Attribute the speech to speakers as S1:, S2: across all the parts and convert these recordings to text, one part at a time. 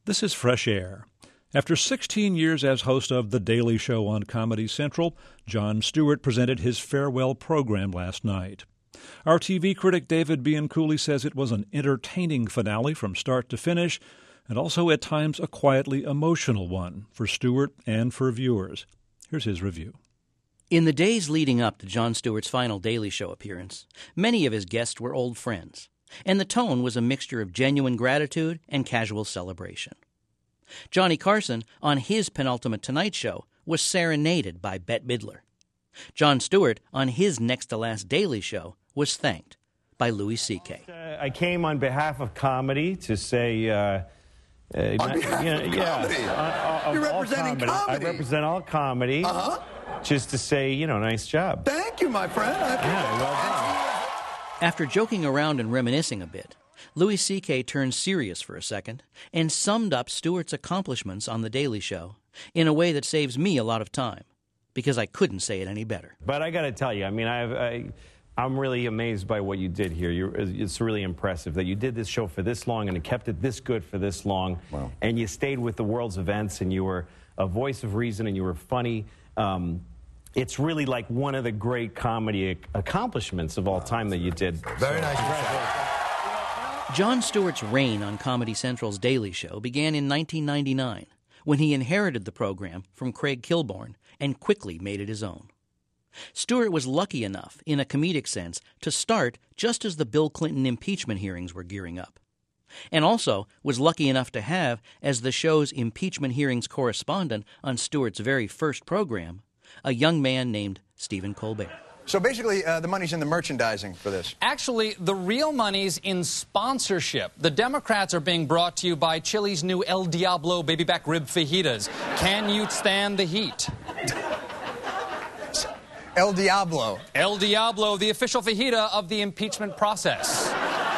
S1: This is Fresh Air. After 16 years as host of The Daily Show on Comedy Central, Jon Stewart presented his farewell program last night. Our TV critic David Bianculli says it was an entertaining finale from start to finish, and also at times a quietly emotional one for Stewart and for viewers. Here's his review.
S2: In the days leading up to Jon Stewart's final Daily Show appearance, many of his guests were old friends, and the tone was a mixture of genuine gratitude and casual celebration. Johnny Carson, on his penultimate Tonight Show, was serenaded by Bette Midler. Jon Stewart, on his next-to-last Daily Show, was thanked by Louis C.K.
S3: I came on behalf of comedy to say...
S4: on behalf of comedy? You're representing comedy.
S3: I represent all comedy. Just to say, nice job.
S4: Thank you, my friend.
S3: Yeah, well done.
S2: After joking around and reminiscing a bit, Louis C.K. turned serious for a second and summed up Stewart's accomplishments on The Daily Show in a way that saves me a lot of time, because I couldn't say it any better.
S3: But I got to tell you, I'm really amazed by what you did here. It's really impressive that you did this show for this long and kept it this good for this long.
S4: Wow.
S3: And you stayed with the world's events, and you were a voice of reason, and you were funny. It's really like one of the great comedy accomplishments of all time that you did.
S4: Very nice.
S2: Jon Stewart's reign on Comedy Central's Daily Show began in 1999, when he inherited the program from Craig Kilborn and quickly made it his own. Stewart was lucky enough, in a comedic sense, to start just as the Bill Clinton impeachment hearings were gearing up, and also was lucky enough to have, as the show's impeachment hearings correspondent on Stewart's very first program, a young man named Stephen Colbert.
S4: So basically, the money's in the merchandising for this.
S5: Actually, the real money's in sponsorship. The Democrats are being brought to you by Chili's new El Diablo baby back rib fajitas. Can you stand the heat?
S4: El Diablo.
S5: El Diablo, the official fajita of the impeachment process.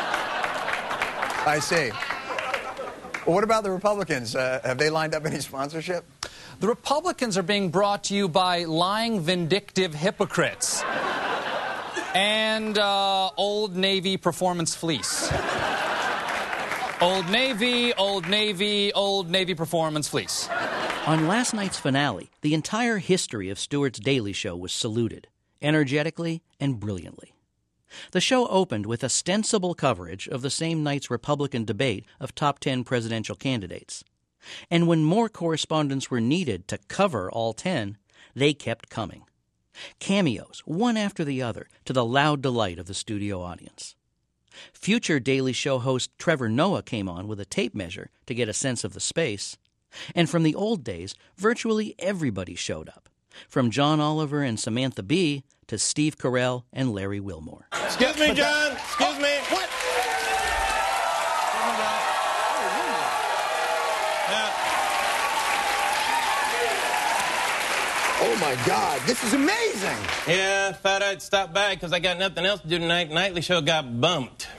S4: I see. Well, what about the Republicans? Have they lined up any sponsorship?
S5: The Republicans are being brought to you by lying, vindictive hypocrites and Old Navy Performance Fleece. Old Navy, Old Navy, Old Navy Performance Fleece.
S2: On last night's finale, the entire history of Stewart's Daily Show was saluted, energetically and brilliantly. The show opened with ostensible coverage of the same night's Republican debate of top 10 presidential candidates. And when more correspondents were needed to cover all 10, they kept coming. Cameos, one after the other, to the loud delight of the studio audience. Future Daily Show host Trevor Noah came on with a tape measure to get a sense of the space. And from the old days, virtually everybody showed up, from John Oliver and Samantha Bee to Steve Carell and Larry Wilmore.
S6: Excuse me, John. Excuse me.
S4: What? Oh, my God. This is amazing.
S6: Yeah, thought I'd stop by because I got nothing else to do tonight. Nightly show got bumped.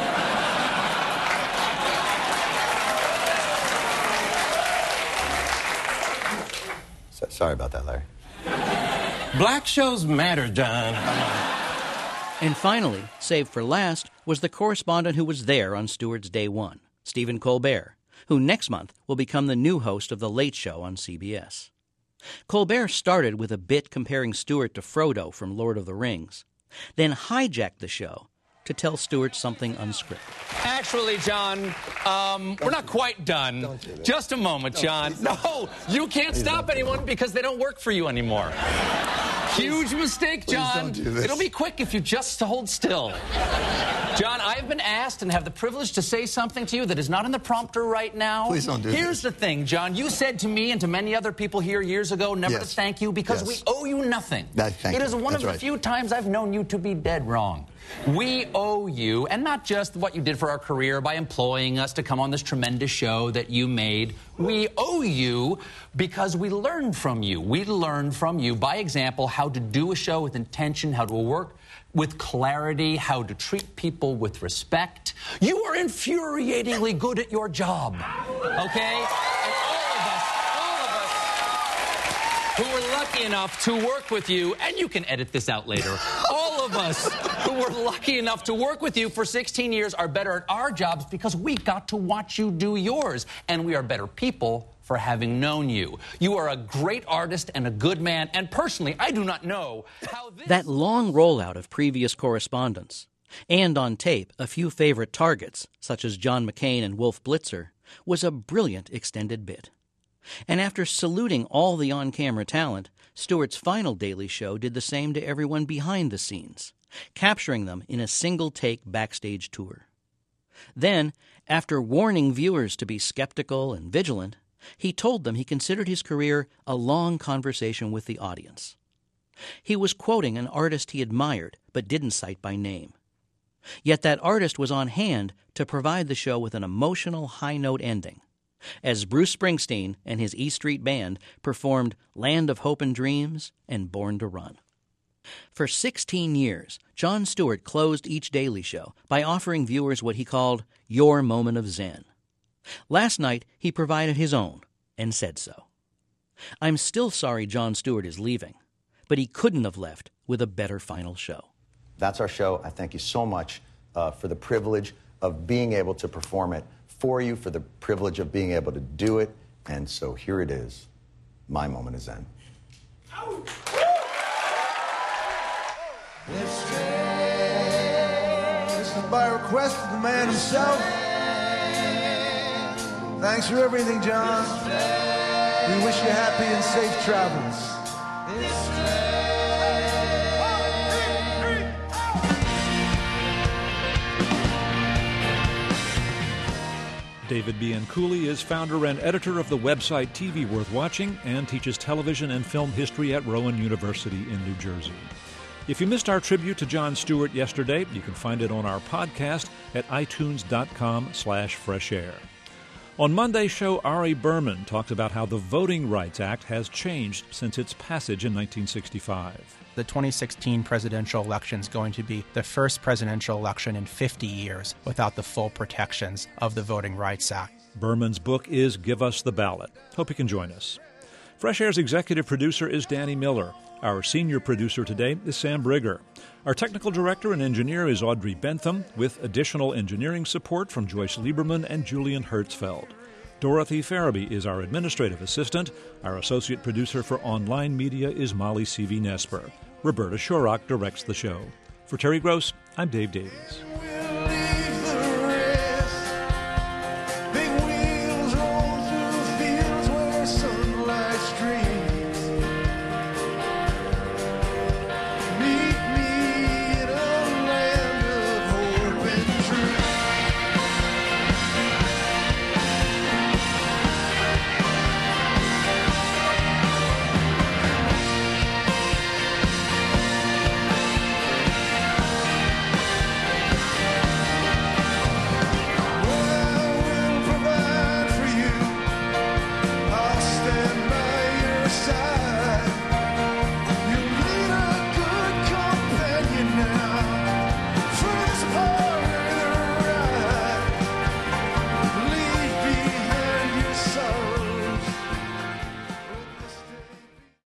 S4: Sorry about that, Larry.
S6: Black shows matter, John.
S2: And finally, saved for last, was the correspondent who was there on Stewart's day one, Stephen Colbert, who next month will become the new host of The Late Show on CBS. Colbert started with a bit comparing Stewart to Frodo from Lord of the Rings, then hijacked the show to tell Stewart something unscripted.
S5: Actually, John, we're not quite done.
S4: Don't do that.
S5: Just a moment, John. No, you can't stop anyone because they don't work for you anymore. Huge mistake, John.
S4: don't do this.
S5: It'll be quick if you just hold still. John, I've been asked and have the privilege to say something to you that is not in the prompter right now.
S4: Please don't do this.
S5: Here's the thing, John. You said to me and to many other people here years ago never to
S4: Yes.
S5: thank you because
S4: Yes.
S5: we owe you nothing.
S4: Thank
S5: It is
S4: you.
S5: one
S4: That's
S5: of the
S4: right.
S5: few times I've known you to be dead wrong. We owe you, and not just what you did for our career by employing us to come on this tremendous show that you made. We owe you because we learned from you. We learned from you, by example, how to do a show with intention, how to work with clarity, how to treat people with respect. You are infuriatingly good at your job, okay? And all of us who were lucky enough to work with you, and you can edit this out later, all of us who were lucky enough to work with you for 16 years are better at our jobs because we got to watch you do yours. And we are better people for having known you. You are a great artist and a good man. And personally, I do not know how this...
S2: That long rollout of previous correspondence, and on tape a few favorite targets, such as John McCain and Wolf Blitzer, was a brilliant extended bit. And after saluting all the on-camera talent, Stewart's final Daily Show did the same to everyone behind the scenes, capturing them in a single-take backstage tour. Then, after warning viewers to be skeptical and vigilant, he told them he considered his career a long conversation with the audience. He was quoting an artist he admired but didn't cite by name. Yet that artist was on hand to provide the show with an emotional high-note ending, as Bruce Springsteen and his E Street Band performed Land of Hope and Dreams and Born to Run. For 16 years, Jon Stewart closed each Daily Show by offering viewers what he called your moment of zen. Last night, he provided his own and said so. I'm still sorry Jon Stewart is leaving, but he couldn't have left with a better final show.
S7: That's our show. I thank you so much for the privilege of being able to perform it for you, for the privilege of being able to do it. And so here it is, my moment of zen.
S8: This is by request of the man himself. Thanks for everything, John. We wish you happy and safe travels.
S1: David Bianculli is founder and editor of the website TV Worth Watching and teaches television and film history at Rowan University in New Jersey. If you missed our tribute to Jon Stewart yesterday, you can find it on our podcast at itunes.com/freshair. On Monday's show, Ari Berman talked about how the Voting Rights Act has changed since its passage in 1965.
S9: The 2016 presidential election is going to be the first presidential election in 50 years without the full protections of the Voting Rights Act.
S1: Berman's book is Give Us the Ballot. Hope you can join us. Fresh Air's executive producer is Danny Miller. Our senior producer today is Sam Brigger. Our technical director and engineer is Audrey Bentham, with additional engineering support from Joyce Lieberman and Julian Hertzfeld. Dorothy Farabee is our administrative assistant. Our associate producer for online media is Molly C.V. Nesper. Roberta Shorrock directs the show. For Terry Gross, I'm Dave Davies.